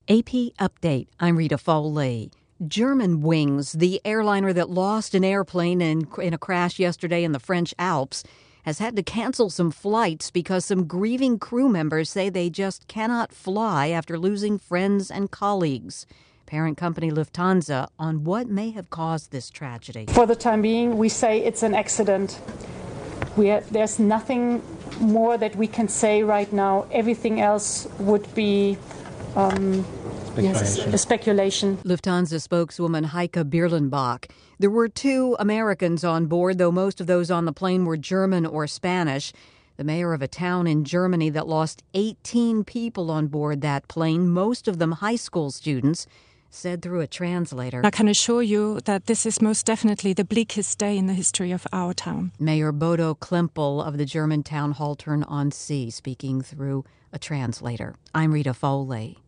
AP Update. I'm Rita Foley. Germanwings, the airliner that lost an airplane in a crash yesterday in the French Alps, has had to cancel some flights because some grieving crew members say they just cannot fly after losing friends and colleagues. Parent company Lufthansa on what may have caused this tragedy. For the time being, we say it's an accident. There's nothing more that we can say right now. Everything else would be speculation. Lufthansa spokeswoman Heike Bierlenbach. There were 2 Americans on board, though most of those on the plane were German or Spanish. The mayor of a town in Germany that lost 18 people on board that plane, most of them high school students, said through a translator, "I can assure you that this is most definitely the bleakest day in the history of our town." Mayor Bodo Klimpel of the German town Haltern on Sea speaking through a translator. I'm Rita Foley.